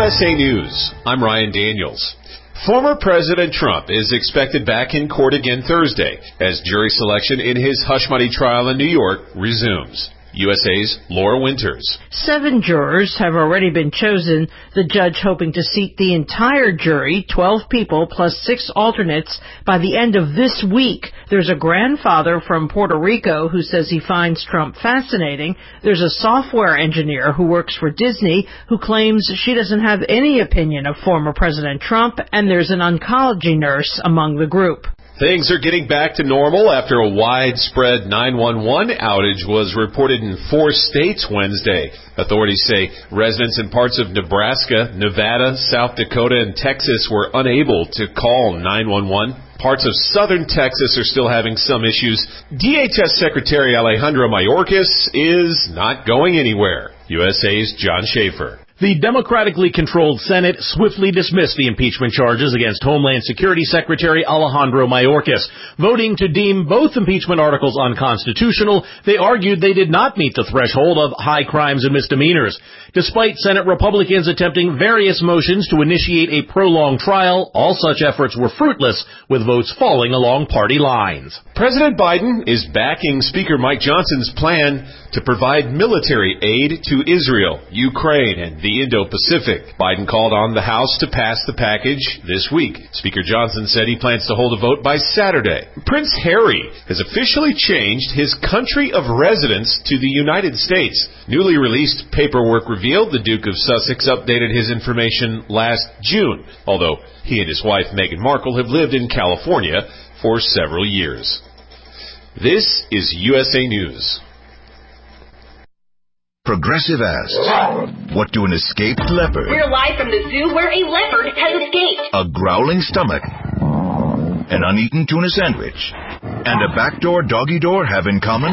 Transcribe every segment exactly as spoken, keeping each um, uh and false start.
S A News, I'm Ryan Daniels. Former President Trump is expected back in court again Thursday as jury selection in his hush money trial in New York resumes. U S A's Laura Winters. Seven jurors have already been chosen, the judge hoping to seat the entire jury, twelve people plus six alternates, by the end of this week. There's a grandfather from Puerto Rico who says he finds Trump fascinating. There's a software engineer who works for Disney who claims she doesn't have any opinion of former President Trump, and there's an oncology nurse among the group. Things are getting back to normal after a widespread nine one one outage was reported in four states Wednesday. Authorities say residents in parts of Nebraska, Nevada, South Dakota, and Texas were unable to call nine one one. Parts of southern Texas are still having some issues. D H S Secretary Alejandro Mayorkas is not going anywhere. U S A's John Schaefer. The democratically controlled Senate swiftly dismissed the impeachment charges against Homeland Security Secretary Alejandro Mayorkas. Voting to deem both impeachment articles unconstitutional, they argued they did not meet the threshold of high crimes and misdemeanors. Despite Senate Republicans attempting various motions to initiate a prolonged trial, all such efforts were fruitless, with votes falling along party lines. President Biden is backing Speaker Mike Johnson's plan to provide military aid to Israel, Ukraine, and the Indo-Pacific. Biden called on the House to pass the package this week. Speaker Johnson said he plans to hold a vote by Saturday. Prince Harry has officially changed his country of residence to the United States. Newly released paperwork revealed the Duke of Sussex updated his information last June, although he and his wife Meghan Markle have lived in California for several years. This is U S A News. Progressive asks, what do an escaped leopard, We're live from the zoo where a leopard has escaped, a growling stomach, an uneaten tuna sandwich, and a backdoor doggy door have in common?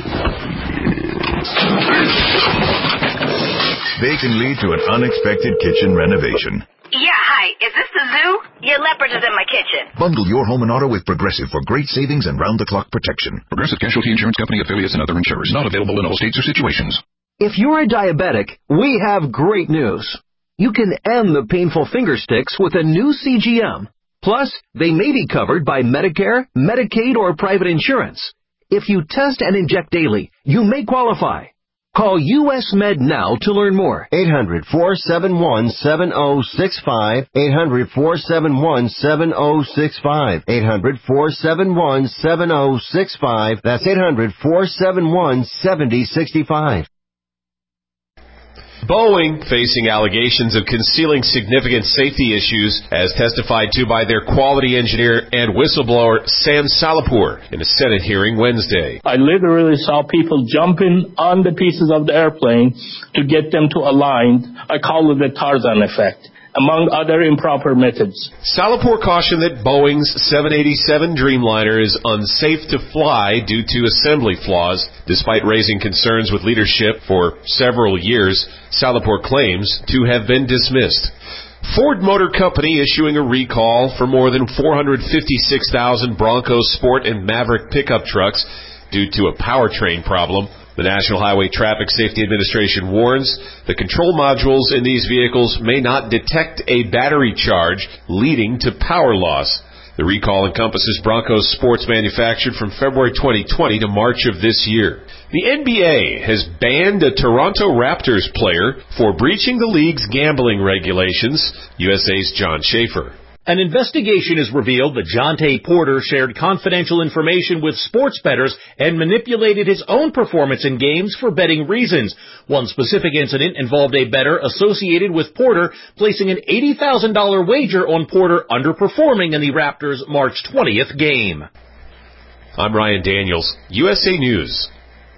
They can lead to an unexpected kitchen renovation. Yeah, hi. Is this the zoo? Your leopard is in my kitchen. Bundle your home and auto with Progressive for great savings and round-the-clock protection. Progressive Casualty Insurance Company affiliates and other insurers. Not available in all states or situations. If you're a diabetic, we have great news. You can end the painful finger sticks with a new C G M. Plus, they may be covered by Medicare, Medicaid, or private insurance. If you test and inject daily, you may qualify. Call U S Med now to learn more. eight hundred, four seven one, seven oh six five. eight hundred, four seven one, seven oh six five. eight hundred, four seven one, seven oh six five. That's eight hundred, four seven one, seven oh six five. Boeing facing allegations of concealing significant safety issues as testified to by their quality engineer and whistleblower Sam Salahpour in a Senate hearing Wednesday. I literally saw people jumping on the pieces of the airplane to get them to align. I call it the Tarzan effect, among other improper methods. Salahpour cautioned that Boeing's seven eighty-seven Dreamliner is unsafe to fly due to assembly flaws. Despite raising concerns with leadership for several years, Salahpour claims to have been dismissed. Ford Motor Company issuing a recall for more than four hundred fifty-six thousand Bronco Sport and Maverick pickup trucks due to a powertrain problem. The National Highway Traffic Safety Administration warns the control modules in these vehicles may not detect a battery charge, leading to power loss. The recall encompasses Bronco Sports manufactured from February twenty twenty to March of this year. The N B A has banned a Toronto Raptors player for breaching the league's gambling regulations. U S A's John Schaefer. An investigation has revealed that Jontay Porter shared confidential information with sports bettors and manipulated his own performance in games for betting reasons. One specific incident involved a bettor associated with Porter placing an eighty thousand dollars wager on Porter underperforming in the Raptors' March twentieth game. I'm Ryan Daniels, U S A News.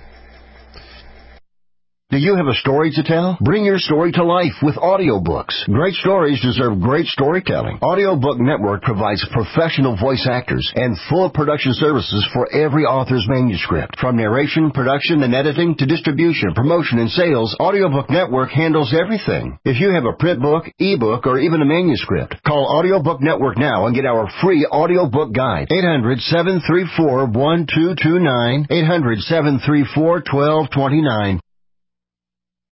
Do you have a story to tell? Bring your story to life with audiobooks. Great stories deserve great storytelling. Audiobook Network provides professional voice actors and full production services for every author's manuscript. From narration, production, and editing to distribution, promotion, and sales, Audiobook Network handles everything. If you have a print book, ebook, or even a manuscript, call Audiobook Network now and get our free audiobook guide. eight hundred, seven three four, one two two nine. eight hundred, seven three four, one two two nine.